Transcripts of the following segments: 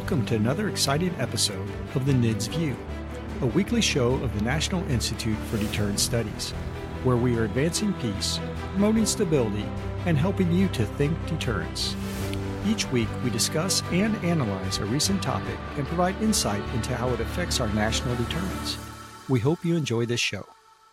Welcome to another exciting episode of the NIDS View, a weekly show of the National Institute for Deterrence Studies, where we are advancing peace, promoting stability, and helping you to think deterrence. Each week, we discuss and analyze a recent topic and provide insight into how it affects our national deterrence. We hope you enjoy this show.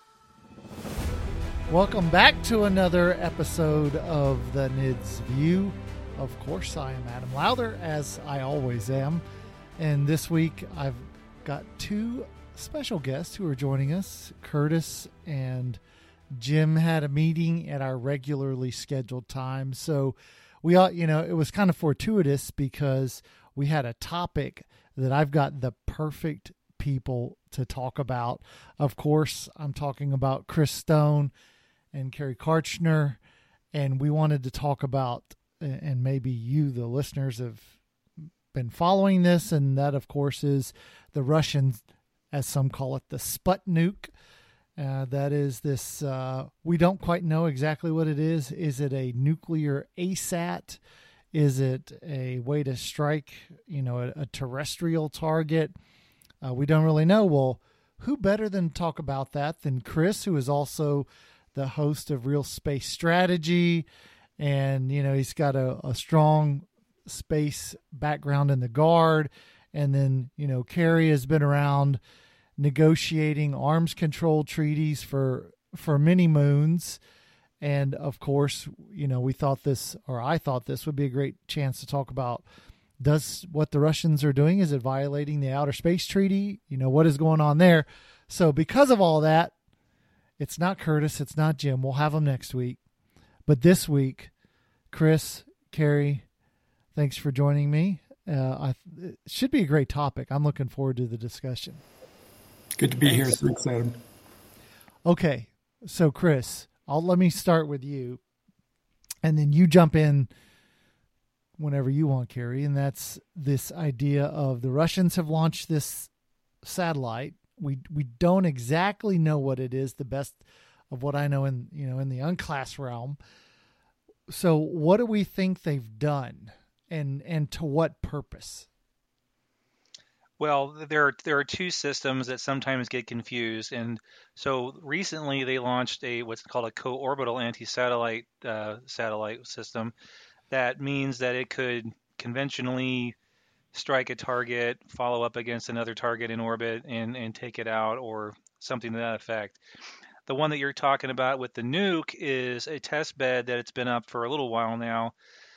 Welcome back to another episode of the NIDS View. Of course, I am Adam Lowther, as I always am. And this week, I've got two special guests who are joining us. Curtis and Jim had a meeting at our regularly scheduled time. So we all, it was kind of fortuitous because we had a topic that I've got the perfect people to talk about. Of course, I'm talking about Chris Stone and Carrie Karchner, and we wanted to talk about, and maybe you, the listeners, have been following this, and that, of course, is the Russians, as some call it, the Sputnik. That is this, we don't quite know exactly what it is. Is it a nuclear ASAT? Is it a way to strike, a terrestrial target? We don't really know. Well, who better than talk about that than Chris, who is also the host of Real Space Strategy. And, he's got a strong space background in the Guard. And then, Carrie has been around negotiating arms control treaties for many moons. And of course, I thought this would be a great chance to talk about, does what the Russians are doing, is it violating the Outer Space Treaty? What is going on there? So because of all that, it's not Curtis, it's not Jim. We'll have them next week. But this week, Chris, Carrie, thanks for joining me. It should be a great topic. I'm looking forward to the discussion. Good to be here. Thanks, Adam. Okay, so Chris, let me start with you, and then you jump in whenever you want, Carrie, and that's this idea of the Russians have launched this satellite. We don't exactly know what it is, the best of what I know in the unclassed realm. So what do we think they've done, and to what purpose? Well, there are two systems that sometimes get confused, and so recently they launched what's called a co-orbital anti-satellite satellite system. That means that it could conventionally strike a target, follow up against another target in orbit, and take it out, or something to that effect. The one that you're talking about with the nuke is a test bed that it's been up for a little while now,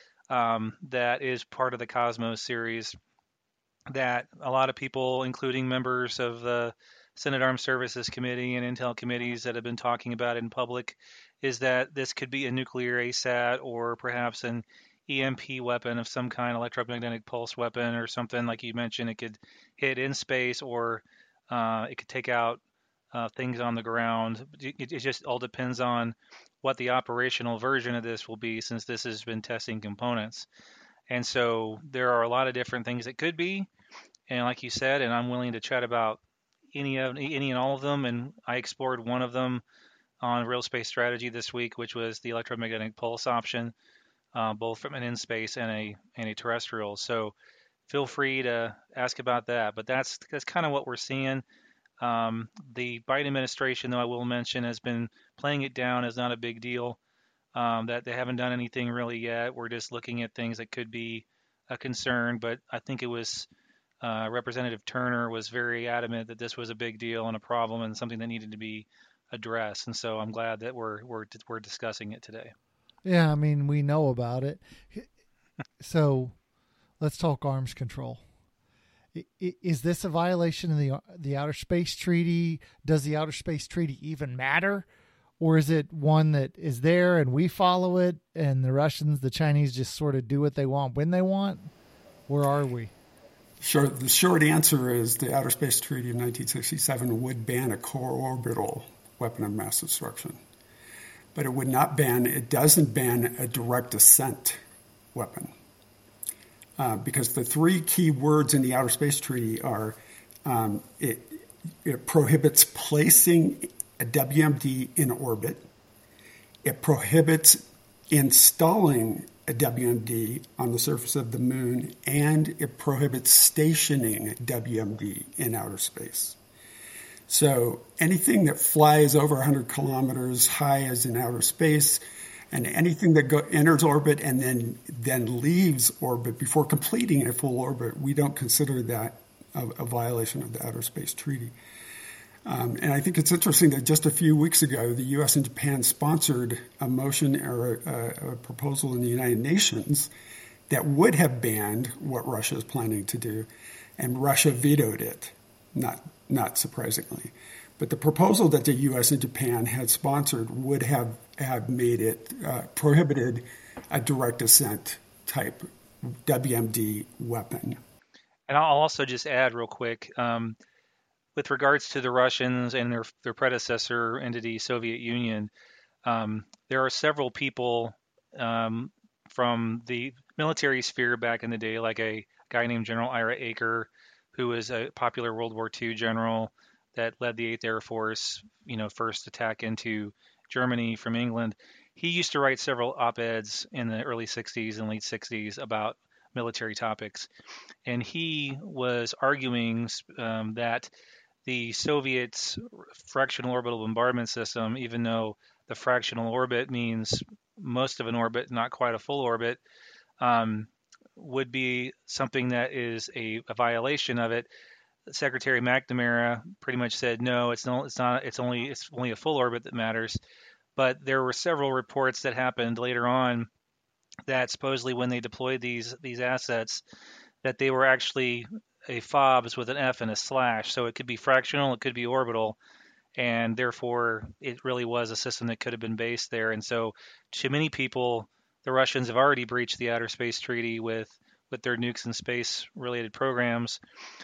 that is part of the Cosmos series, that a lot of people, including members of the Senate Armed Services Committee and Intel committees that have been talking about it in public, is that this could be a nuclear ASAT or perhaps an EMP weapon of some kind, electromagnetic pulse weapon or something. Like you mentioned, it could hit in space, or it could take out things on the ground. It just all depends on what the operational version of this will be, since this has been testing components. And so there are a lot of different things it could be. And like you said, and I'm willing to chat about any and all of them. And I explored one of them on Real Space Strategy this week, which was the electromagnetic pulse option, both from an in-space and a terrestrial. So feel free to ask about that. But that's kind of what we're seeing. The Biden administration, though, I will mention, has been playing it down as not a big deal, that they haven't done anything really yet. We're just looking at things that could be a concern. But I think it was Representative Turner was very adamant that this was a big deal and a problem and something that needed to be addressed. And so I'm glad that we're discussing it today. Yeah, we know about it. So let's talk arms control. Is this a violation of the Outer Space Treaty? Does the Outer Space Treaty even matter? Or is it one that is there and we follow it, and the Russians, the Chinese just sort of do what they want when they want? Where are we? Sure. The short answer is the Outer Space Treaty of 1967 would ban a core-orbital weapon of mass destruction. But it doesn't ban a direct ascent weapon. Because the three key words in the Outer Space Treaty are it prohibits placing a WMD in orbit. It prohibits installing a WMD on the surface of the moon, and it prohibits stationing WMD in outer space. So anything that flies over 100 kilometers high is in outer space, and anything that enters orbit and then leaves orbit before completing a full orbit, we don't consider that a violation of the Outer Space Treaty. And I think it's interesting that just a few weeks ago, the U.S. and Japan sponsored a motion or a proposal in the United Nations that would have banned what Russia is planning to do, and Russia vetoed it, not surprisingly. But the proposal that the U.S. and Japan had sponsored would have made it prohibited a direct ascent type WMD weapon. And I'll also just add real quick, with regards to the Russians and their predecessor entity, Soviet Union, there are several people from the military sphere back in the day, like a guy named General Ira Aker, who was a popular World War II general that led the 8th Air Force, first attack into Germany from England. He used to write several op-eds in the early 60s and late 60s about military topics. And he was arguing that the Soviets' fractional orbital bombardment system, even though the fractional orbit means most of an orbit, not quite a full orbit, would be something that is a violation of it. Secretary McNamara pretty much said no, it's not. It's only a full orbit that matters. But there were several reports that happened later on that supposedly when they deployed these assets, that they were actually a FOBS with an F and a slash. So it could be fractional, it could be orbital, and therefore it really was a system that could have been based there. And so to many people, the Russians have already breached the Outer Space Treaty with their nukes and space-related programs.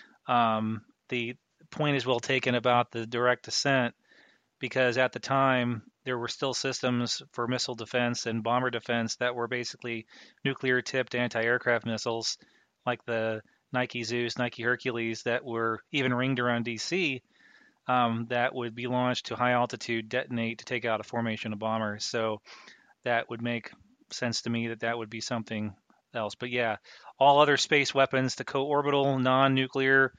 The point is well taken about the direct ascent, because at the time there were still systems for missile defense and bomber defense that were basically nuclear-tipped anti-aircraft missiles, like the Nike Zeus, Nike Hercules, that were even ringed around DC, that would be launched to high altitude, detonate to take out a formation of bombers. So that would make sense to me that would be something else. But yeah, all other space weapons, the co-orbital, non-nuclear,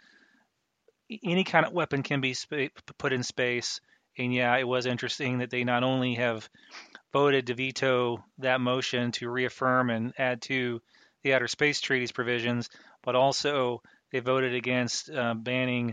any kind of weapon can be put in space. And yeah, it was interesting that they not only have voted to veto that motion to reaffirm and add to the Outer Space Treaty's provisions, but also they voted against banning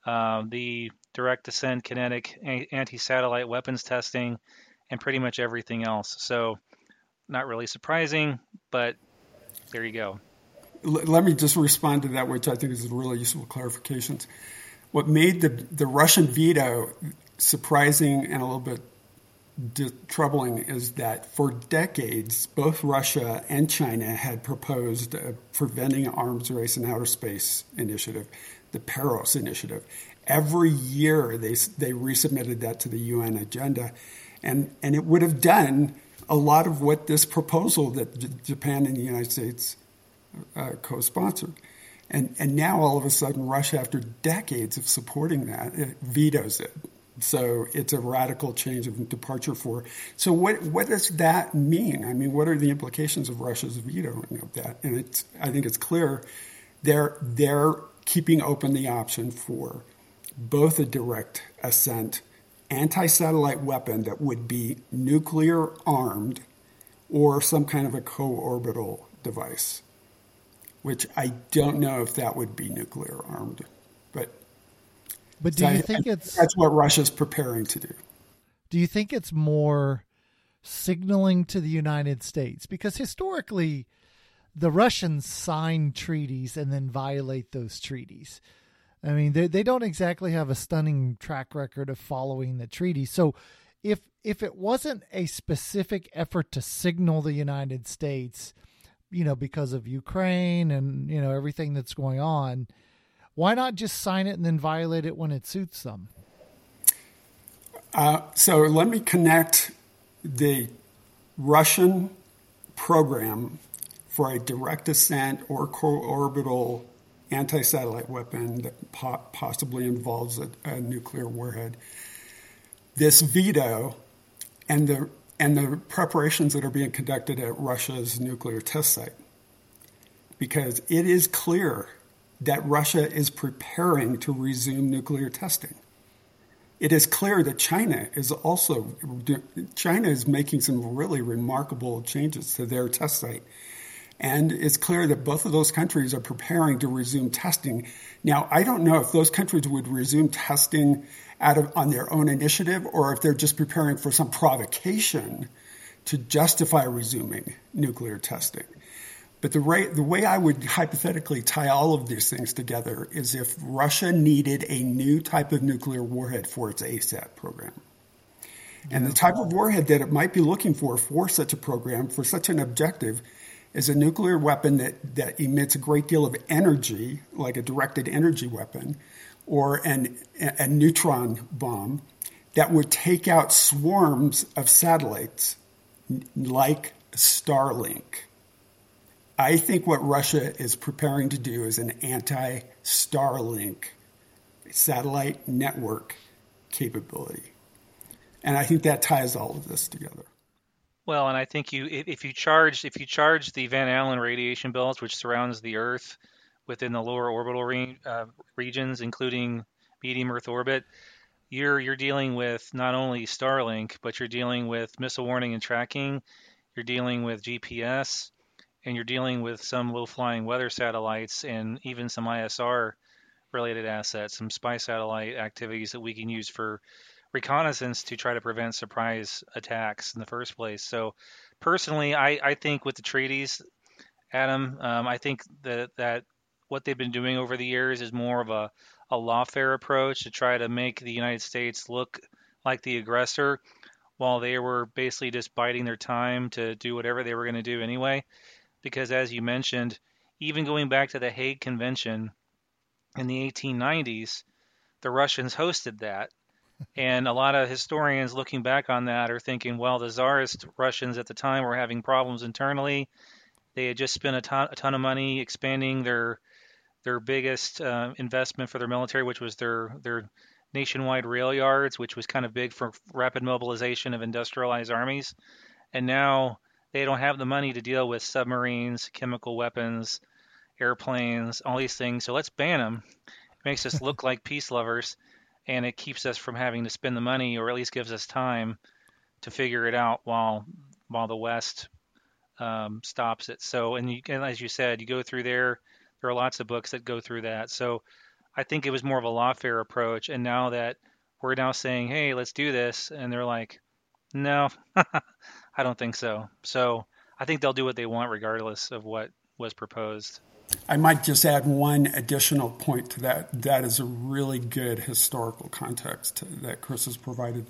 the direct ascent kinetic anti-satellite weapons testing and pretty much everything else. So not really surprising, but there you go. Let me just respond to that, which I think is a really useful clarifications. What made the Russian veto surprising and a little bit troubling is that for decades, both Russia and China had proposed a Preventing Arms Race in Outer Space initiative, the PEROS initiative. Every year they resubmitted that to the UN agenda, and it would have done a lot of what this proposal that Japan and the United States co-sponsored. And now all of a sudden Russia, after decades of supporting that, it vetoes it. So it's a radical change of departure for. So what does that mean? I mean, what are the implications of Russia's vetoing of that? And I think it's clear they're keeping open the option for both a direct ascent anti-satellite weapon that would be nuclear armed or some kind of a co-orbital device, which I don't know if that would be nuclear armed. But do you think that's what Russia's preparing to do? Do you think it's more signaling to the United States? Because historically, the Russians sign treaties and then violate those treaties. I mean, they don't exactly have a stunning track record of following the treaty. So if it wasn't a specific effort to signal the United States, because of Ukraine and, everything that's going on, why not just sign it and then violate it when it suits them? So let me connect the Russian program for a direct ascent or co-orbital anti-satellite weapon that possibly involves a nuclear warhead. This veto and and the preparations that are being conducted at Russia's nuclear test site. Because it is clear that Russia is preparing to resume nuclear testing. It is clear that China is making some really remarkable changes to their test site. And it's clear that both of those countries are preparing to resume testing. Now, I don't know if those countries would resume testing on their own initiative, or if they're just preparing for some provocation to justify resuming nuclear testing. But the way I would hypothetically tie all of these things together is if Russia needed a new type of nuclear warhead for its ASAT program. And the type of warhead that it might be looking for such a program, for such an objective, is a nuclear weapon that emits a great deal of energy, like a directed energy weapon, or a neutron bomb that would take out swarms of satellites like Starlink. I think what Russia is preparing to do is an anti-Starlink satellite network capability. And I think that ties all of this together. Well, and I think if you charge the Van Allen radiation belt, which surrounds the Earth within the lower orbital regions, including medium Earth orbit, you're dealing with not only Starlink, but you're dealing with missile warning and tracking. You're dealing with GPS, and you're dealing with some low-flying weather satellites and even some ISR-related assets, some spy satellite activities that we can use for reconnaissance to try to prevent surprise attacks in the first place. So personally, I think with the treaties, Adam, I think that what they've been doing over the years is more of a lawfare approach to try to make the United States look like the aggressor, while they were basically just biding their time to do whatever they were going to do anyway. Because as you mentioned, even going back to the Hague Convention in the 1890s, the Russians hosted that. And a lot of historians looking back on that are thinking, well, the Tsarist Russians at the time were having problems internally. They had just spent a ton of money expanding their biggest investment for their military, which was their nationwide rail yards, which was kind of big for rapid mobilization of industrialized armies. And now they don't have the money to deal with submarines, chemical weapons, airplanes, all these things. So let's ban them. It makes us look like peace lovers, and it keeps us from having to spend the money, or at least gives us time to figure it out while the West stops it. So, and as you said, you go through there are lots of books that go through that. So I think it was more of a lawfare approach. And now that we're now saying, hey, let's do this, and they're like, no, I don't think so. So I think they'll do what they want regardless of what was proposed. I might just add one additional point to that. That is a really good historical context that Chris has provided.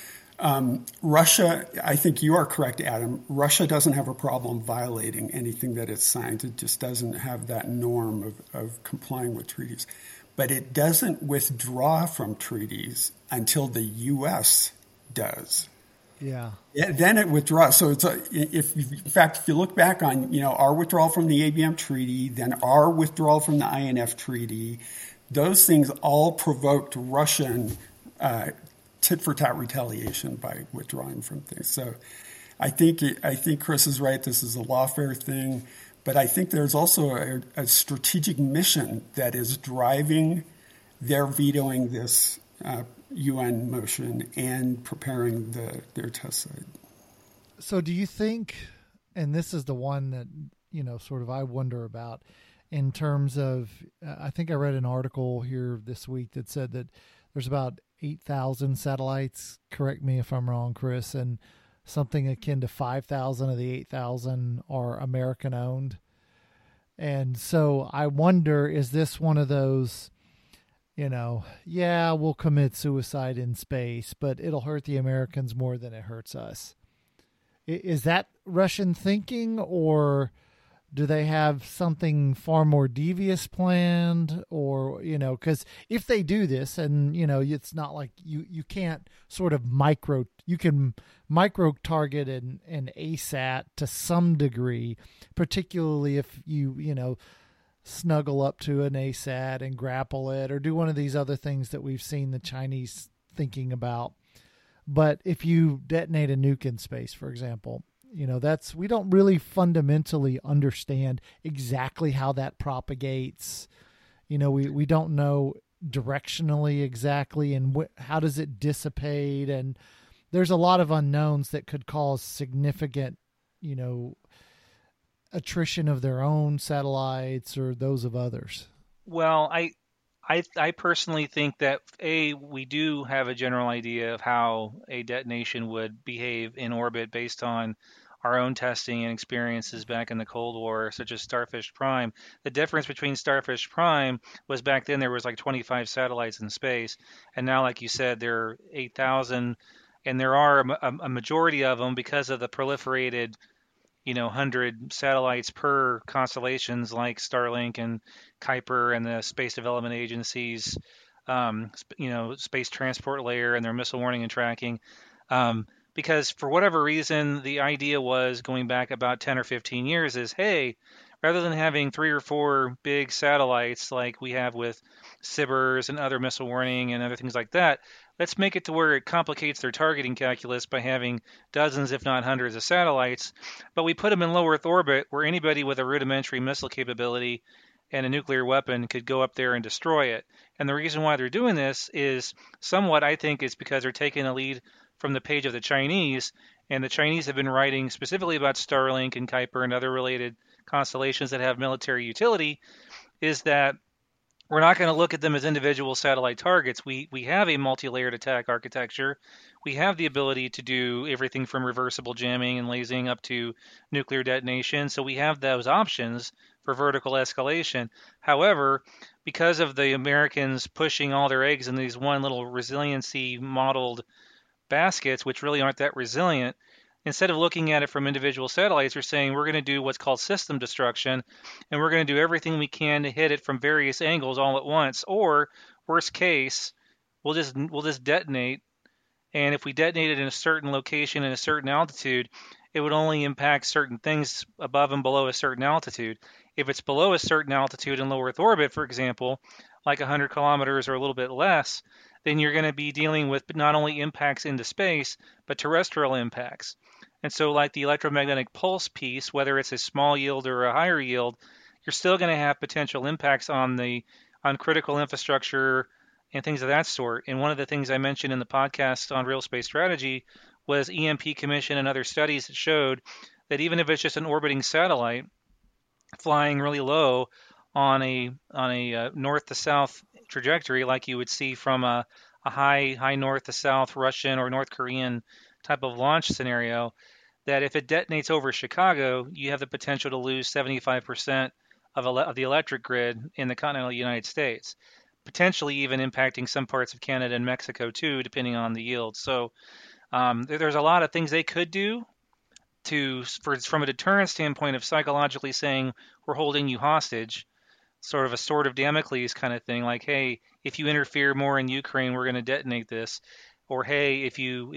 Russia, I think you are correct, Adam. Russia doesn't have a problem violating anything that it signs. It just doesn't have that norm of complying with treaties. But it doesn't withdraw from treaties until the U.S. does. Yeah. Then it withdraws. So in fact, if you look back on, our withdrawal from the ABM treaty, then our withdrawal from the INF treaty, those things all provoked Russian tit-for-tat retaliation by withdrawing from things. So I think Chris is right. This is a lawfare thing, but I think there's also a strategic mission that is driving their vetoing this UN motion and preparing their test site. So do you think, and this is the one that, sort of I wonder about in terms of, I think I read an article here this week that said that there's about 8,000 satellites, correct me if I'm wrong, Chris, and something akin to 5,000 of the 8,000 are American owned. And so I wonder, is this one of those, we'll commit suicide in space, but it'll hurt the Americans more than it hurts us. Is that Russian thinking, or do they have something far more devious planned? Or, because if they do this, and, it's not like you can't sort of you can micro target an ASAT to some degree, particularly if you snuggle up to an ASAT and grapple it, or do one of these other things that we've seen the Chinese thinking about. But if you detonate a nuke in space, for example, we don't really fundamentally understand exactly how that propagates. We don't know directionally exactly, and how does it dissipate, and there's a lot of unknowns that could cause significant, attrition of their own satellites or those of others. Well, I personally think that we do have a general idea of how a detonation would behave in orbit based on our own testing and experiences back in the Cold War, such as Starfish Prime. The difference between Starfish Prime was back then there was like 25 satellites in space, and now, like you said, there are 8,000, and there are a majority of them because of the proliferated 100 satellites per constellations like Starlink and Kuiper and the Space Development Agency's, Space Transport Layer and their missile warning and tracking. Because for whatever reason, the idea was going back about 10 or 15 years is, hey, rather than having 3 or 4 big satellites like we have with SBIRS and other missile warning and other things like that, let's make it to where it complicates their targeting calculus by having dozens, if not hundreds, of satellites. But we put them in low Earth orbit where anybody with a rudimentary missile capability and a nuclear weapon could go up there and destroy it. And the reason why they're doing this is somewhat, I think, is because they're taking a lead from the page of the Chinese. And the Chinese have been writing specifically about Starlink and Kuiper and other related constellations that have military utility, is that we're not going to look at them as individual satellite targets. We have a multi-layered attack architecture. We have the ability to do everything from reversible jamming and lasing up to nuclear detonation. So we have those options for vertical escalation. However, because of the Americans pushing all their eggs in these one little resiliency modeled baskets, which really aren't that resilient, instead of looking at it from individual satellites, we're saying we're going to do what's called system destruction, and we're going to do everything we can to hit it from various angles all at once. Or worst case, we'll just detonate, and if we detonate it in a certain location and a certain altitude, it would only impact certain things above and below a certain altitude. If it's below a certain altitude in low Earth orbit, for example, like 100 kilometers or a little bit less, then you're going to be dealing with not only impacts into space, but terrestrial impacts. And so like the electromagnetic pulse piece, whether it's a small yield or a higher yield, you're still going to have potential impacts on critical infrastructure and things of that sort. And one of the things I mentioned in the podcast on Real Space Strategy was EMP Commission and other studies that showed that even if it's just an orbiting satellite flying really low on a north to south trajectory, like you would see from a high north to south Russian or North Korean type of launch scenario, that if it detonates over Chicago, you have the potential to lose 75% of the electric grid in the continental United States, potentially even impacting some parts of Canada and Mexico too, depending on the yield. So there's a lot of things they could do from a deterrence standpoint of psychologically saying we're holding you hostage, sort of a sword of Damocles kind of thing, like, hey, if you interfere more in Ukraine, we're going to detonate this, or hey, if you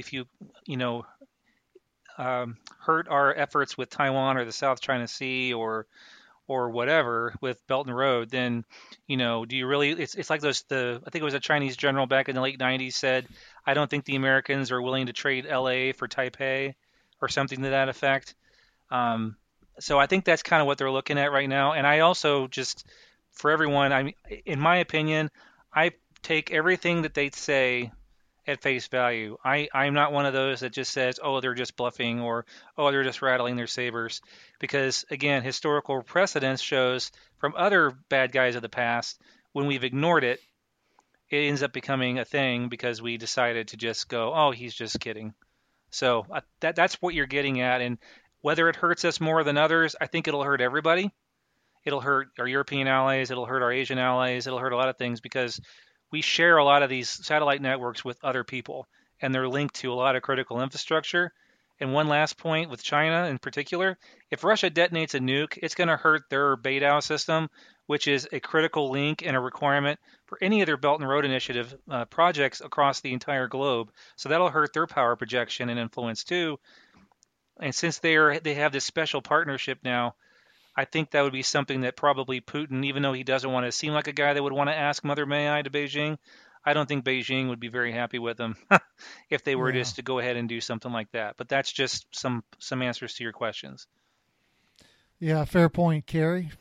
hurt our efforts with Taiwan or the South China Sea or whatever with Belt and Road, then do you really? It's like I think it was a Chinese general back in the late 90s said, I don't think the Americans are willing to trade LA for Taipei or something to that effect. So I think that's kind of what they're looking at right now. And I also just, for everyone, in my opinion, I take everything that they say at face value. I'm not one of those that just says, oh, they're just bluffing, or, oh, they're just rattling their sabers. Because, again, historical precedence shows from other bad guys of the past, when we've ignored it, it ends up becoming a thing because we decided to just go, oh, he's just kidding. So that's what you're getting at. And whether it hurts us more than others, I think it'll hurt everybody. It'll hurt our European allies. It'll hurt our Asian allies. It'll hurt a lot of things because we share a lot of these satellite networks with other people, and they're linked to a lot of critical infrastructure. And one last point with China in particular, if Russia detonates a nuke, it's going to hurt their Beidou system, which is a critical link and a requirement for any of their Belt and Road Initiative projects across the entire globe. So that'll hurt their power projection and influence too. And since they have this special partnership now, I think that would be something that probably Putin, even though he doesn't want to seem like a guy that would want to ask Mother May I to Beijing, I don't think Beijing would be very happy with them if they were Yeah. just to go ahead and do something like that. But that's just some answers to your questions. Yeah, fair point, Carrie.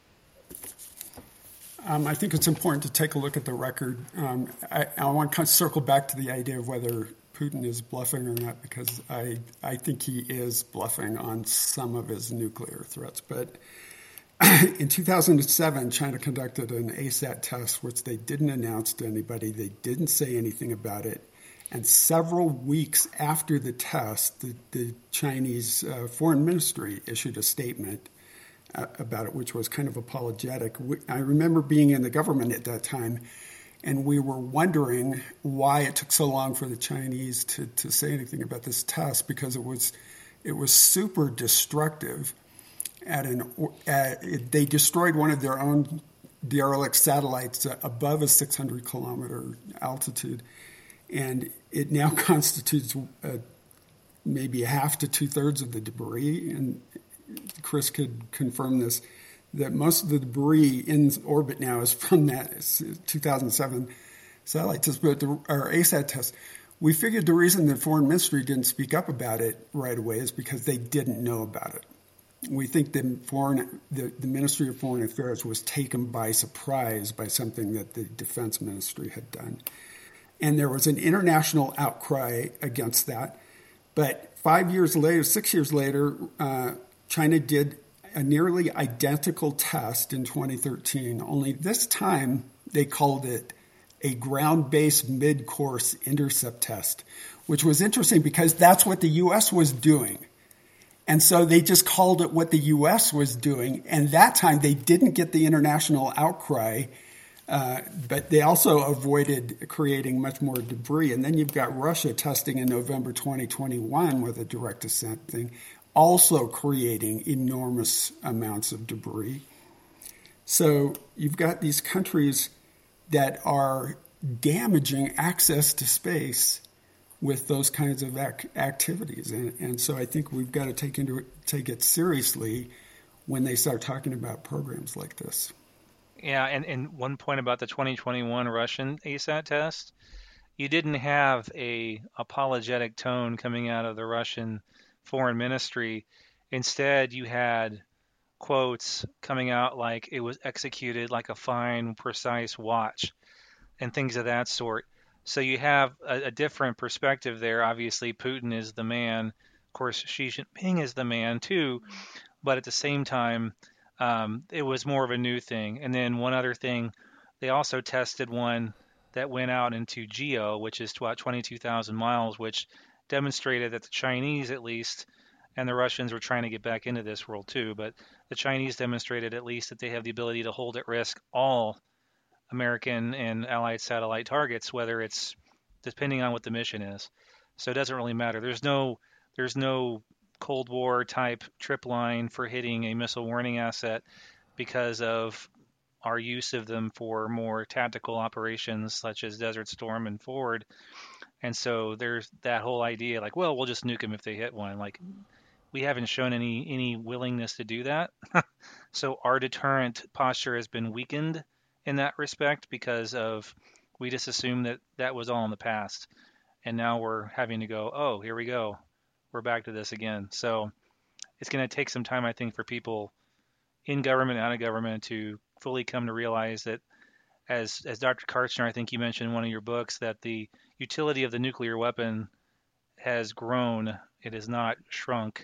I think it's important to take a look at the record. I want to kind of circle back to the idea of whether Putin is bluffing or not, because I think he is bluffing on some of his nuclear threats. But in 2007, China conducted an ASAT test, which they didn't announce to anybody. They didn't say anything about it. And several weeks after the test, the Chinese foreign ministry issued a statement about it, which was kind of apologetic. I remember being in the government at that time, and we were wondering why it took so long for the Chinese to say anything about this test, because it was super destructive. They destroyed one of their own derelict satellites above a 600-kilometer altitude, and it now constitutes maybe half to two-thirds of the debris. And Chris could confirm this, that most of the debris in orbit now is from that 2007 satellite test, or ASAT test. We figured the reason the foreign ministry didn't speak up about it right away is because they didn't know about it. We think the Ministry of Foreign Affairs was taken by surprise by something that the Defense Ministry had done. And there was an international outcry against that. But 6 years later, China did a nearly identical test in 2013, only this time they called it a ground-based mid-course intercept test, which was interesting because that's what the U.S. was doing. And so they just called it what the U.S. was doing. And that time they didn't get the international outcry, but they also avoided creating much more debris. And then you've got Russia testing in November 2021 with a direct ascent thing, also creating enormous amounts of debris. So you've got these countries that are damaging access to space with those kinds of activities. And so I think we've got to take it seriously when they start talking about programs like this. Yeah, and one point about the 2021 Russian ASAT test, you didn't have a apologetic tone coming out of the Russian foreign ministry. Instead, you had quotes coming out like it was executed like a fine, precise watch and things of that sort. So you have a different perspective there. Obviously, Putin is the man. Of course, Xi Jinping is the man too. But at the same time, it was more of a new thing. And then one other thing, they also tested one that went out into GEO, which is about 22,000 miles, which demonstrated that the Chinese, at least, and the Russians were trying to get back into this world too, but the Chinese demonstrated at least that they have the ability to hold at risk all American and allied satellite targets, whether it's depending on what the mission is. So it doesn't really matter. There's no Cold War type trip line for hitting a missile warning asset because of our use of them for more tactical operations such as Desert Storm and Forward. And so there's that whole idea like, well, we'll just nuke them if they hit one. Like, we haven't shown any willingness to do that. So our deterrent posture has been weakened in that respect because of we just assumed that was all in the past. And now we're having to go, oh, here we go. We're back to this again. So it's going to take some time, I think, for people in government and out of government to fully come to realize that, as Dr. Karchner, I think you mentioned in one of your books, that the utility of the nuclear weapon has grown. It has not shrunk.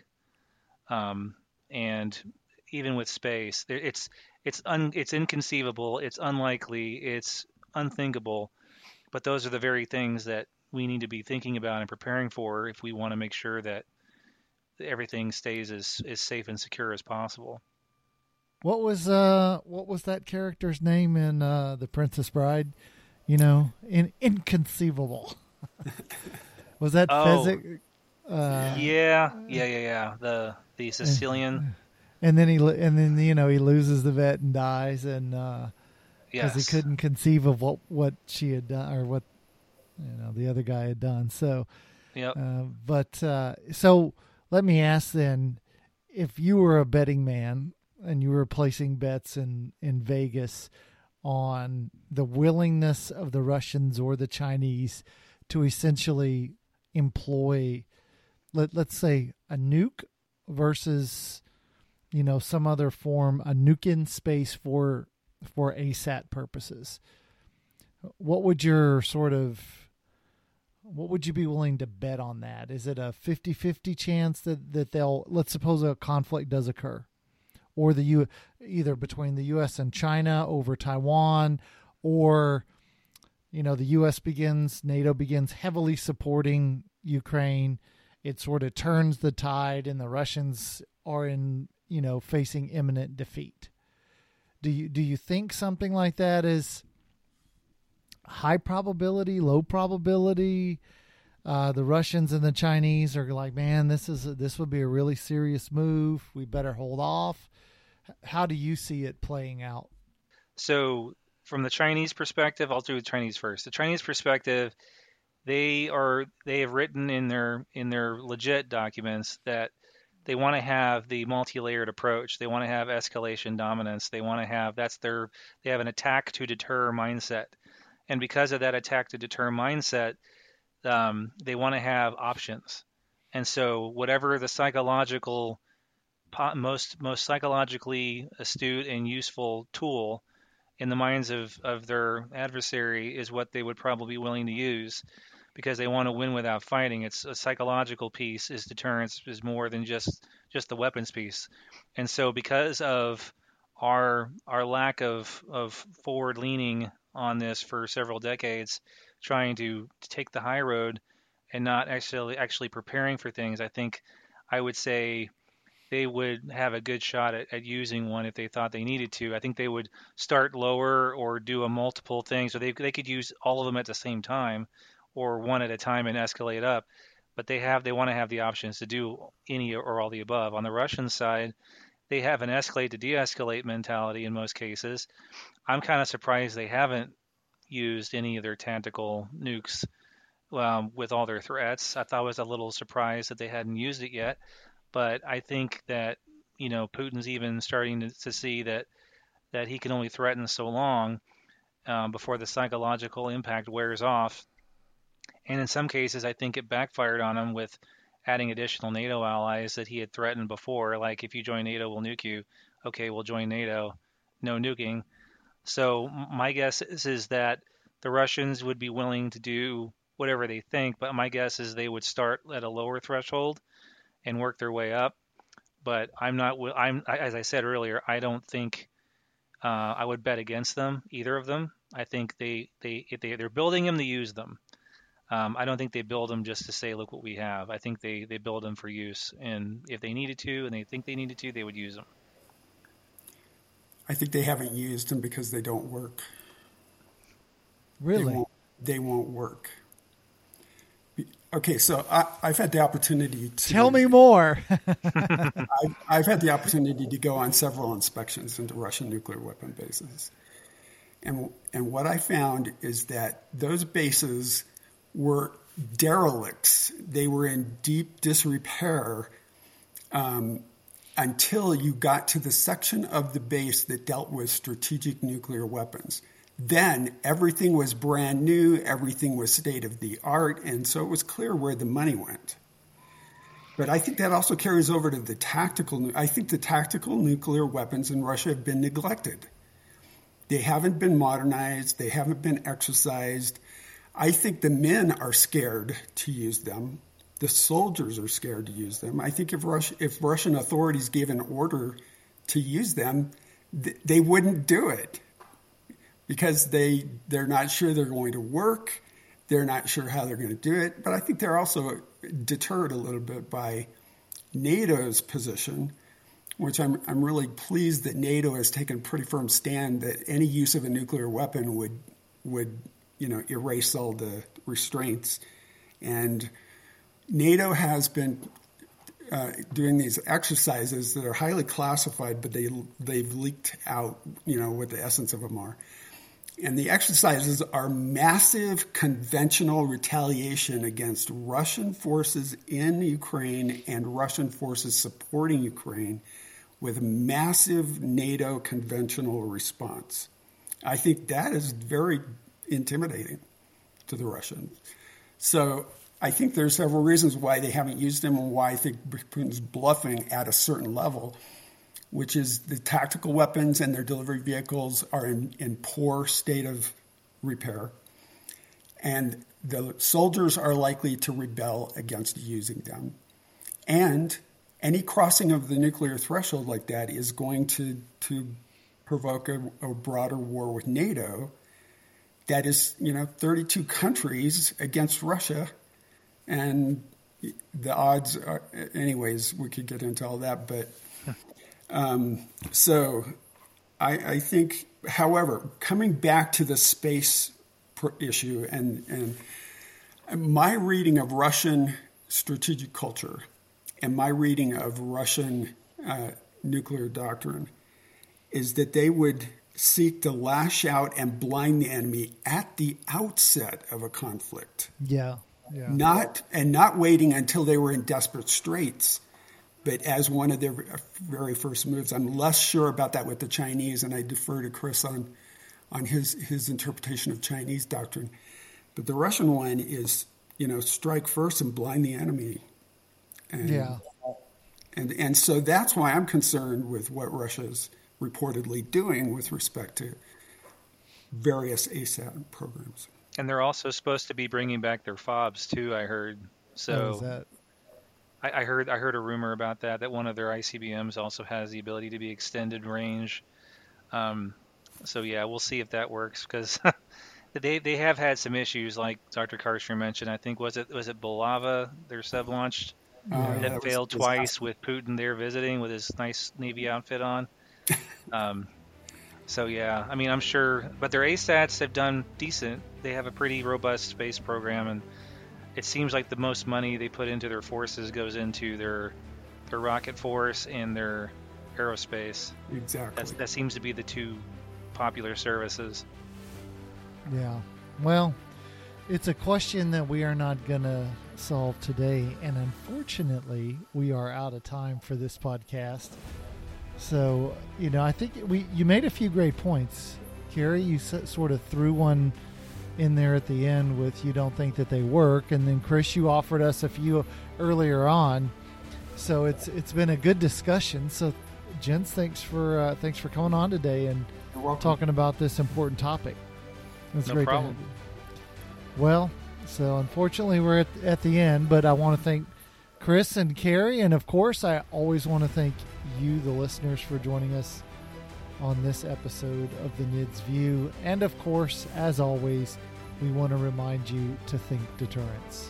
And even with space, it's inconceivable, it's unlikely, it's unthinkable. But those are the very things that we need to be thinking about and preparing for if we want to make sure that everything stays as safe and secure as possible. What was that character's name in The Princess Bride? You know, inconceivable. Was that Fezzik? Yeah. The Sicilian. And then he loses the vet and dies, and because he couldn't conceive of what she had done or what the other guy had done. So, yep. So let me ask then, if you were a betting man and you were placing bets in Vegas on the willingness of the Russians or the Chinese to essentially employ, let's say, a nuke versus, some other form, a nuke in space for ASAT purposes. What would you be willing to bet on that? Is it a 50-50 chance that they'll, let's suppose a conflict does occur, or either between the U.S. and China over Taiwan, or, the U.S. NATO begins heavily supporting Ukraine. It sort of turns the tide and the Russians are facing imminent defeat. Do you think something like that is high probability, low probability? The Russians and the Chinese are like, man, this would be a really serious move. We better hold off. How do you see it playing out? So from the Chinese perspective, I'll do the Chinese first. The Chinese perspective, they have written in their legit documents that they want to have the multi-layered approach. They want to have escalation dominance. They have an attack to deter mindset. And because of that attack to deter mindset, they want to have options. And so whatever the most psychologically astute and useful tool in the minds of their adversary is what they would probably be willing to use, because they want to win without fighting. It's a psychological piece. Is deterrence is more than just the weapons piece. And so because of our lack of forward leaning on this for several decades, trying to take the high road and not actually preparing for things, I would say they would have a good shot at using one if they thought they needed to. I think they would start lower or do a multiple thing, so they could use all of them at the same time or one at a time and escalate up. But they want to have the options to do any or all the above. On the Russian side, they have an escalate to de-escalate mentality in most cases. I'm kind of surprised they haven't used any of their tactical nukes with all their threats. I thought I was a little surprised that they hadn't used it yet. But I think that, Putin's even starting to see that he can only threaten so long before the psychological impact wears off. And in some cases, I think it backfired on him with adding additional NATO allies that he had threatened before. Like, if you join NATO, we'll nuke you. Okay, we'll join NATO. No nuking. So my guess is that the Russians would be willing to do whatever they think, but my guess is they would start at a lower threshold and work their way up. But as I said earlier, I don't think I would bet against them, either of them. I think they're building them to use them. I don't think they build them just to say, look what we have. I think they build them for use. And if they needed to, and they think they needed to, they would use them. I think they haven't used them because they don't work. Really? They won't work. Okay, so I've had the opportunity to... Tell me more. I've had the opportunity to go on several inspections into Russian nuclear weapon bases. And what I found is that those bases were derelicts. They were in deep disrepair until you got to the section of the base that dealt with strategic nuclear weapons. Then everything was brand new, everything was state of the art, and so it was clear where the money went. But I think that also carries over to the tactical. I think the tactical nuclear weapons in Russia have been neglected. They haven't been modernized, they haven't been exercised. I think the men are scared to use them. The soldiers are scared to use them. I think if Russian authorities gave an order to use them, they wouldn't do it, because they're not sure they're going to work. They're not sure how they're going to do it. But I think they're also deterred a little bit by NATO's position, which I'm really pleased that NATO has taken a pretty firm stand that any use of a nuclear weapon would erase all the restraints. And NATO has been doing these exercises that are highly classified, but they've leaked out, what the essence of them are. And the exercises are massive conventional retaliation against Russian forces in Ukraine and Russian forces supporting Ukraine with massive NATO conventional response. I think that is very intimidating to the Russians. So I think there's several reasons why they haven't used them and why I think Putin's bluffing at a certain level, which is the tactical weapons and their delivery vehicles are in poor state of repair. And the soldiers are likely to rebel against using them. And any crossing of the nuclear threshold like that is going to provoke a broader war with NATO that is, 32 countries against Russia. And the odds are, anyways, we could get into all that. But so I think, however, coming back to the space issue and my reading of Russian strategic culture and my reading of Russian nuclear doctrine is that they would seek to lash out and blind the enemy at the outset of a conflict. Yeah. Not waiting until they were in desperate straits, but as one of their very first moves. I'm less sure about that with the Chinese, and I defer to Chris on his interpretation of Chinese doctrine. But the Russian one is, strike first and blind the enemy. And so that's why I'm concerned with what Russia's reportedly doing with respect to various ASAT programs. And they're also supposed to be bringing back their FOBs too, I heard. So I heard a rumor about that one of their ICBMs also has the ability to be extended range. So yeah, we'll see if that works, because they have had some issues, like Dr. Karstner mentioned. I think was it Bulava, their sub launched that failed twice with Putin there visiting with his nice Navy outfit on. So yeah, I mean, I'm sure, but their ASATs have done decent. They have a pretty robust space program, and it seems like the most money they put into their forces goes into their rocket force and their aerospace. Exactly. That seems to be the two popular services. Yeah. Well, it's a question that we are not going to solve today, and unfortunately, we are out of time for this podcast. So, I think you made a few great points. Carrie, you sort of threw one in there at the end with you don't think that they work, and then Chris, you offered us a few earlier on. So it's been a good discussion. So, gents, thanks for coming on today and talking about this important topic. It's great to have you. Well, so unfortunately we're at the end, but I want to thank Chris and Carrie, and of course I always want to thank you, the listeners, for joining us on this episode of the NIDS View. And of course, as always, we want to remind you to think deterrence.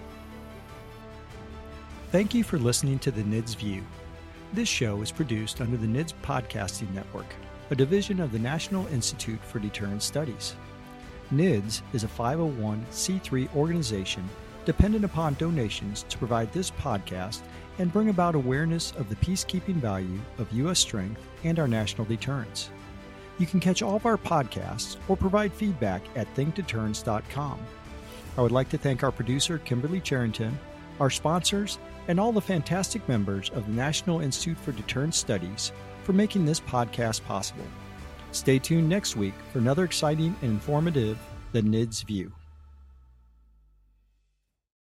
Thank you for listening to the NIDS View. This show is produced under the NIDS Podcasting Network, a division of the National Institute for Deterrence Studies. NIDS is a 501c3 organization dependent upon donations to provide this podcast and bring about awareness of the peacekeeping value of U.S. strength and our national deterrence. You can catch all of our podcasts or provide feedback at thinkdeterrence.com. I would like to thank our producer, Kimberly Charrington, our sponsors, and all the fantastic members of the National Institute for Deterrence Studies for making this podcast possible. Stay tuned next week for another exciting and informative The NIDS View.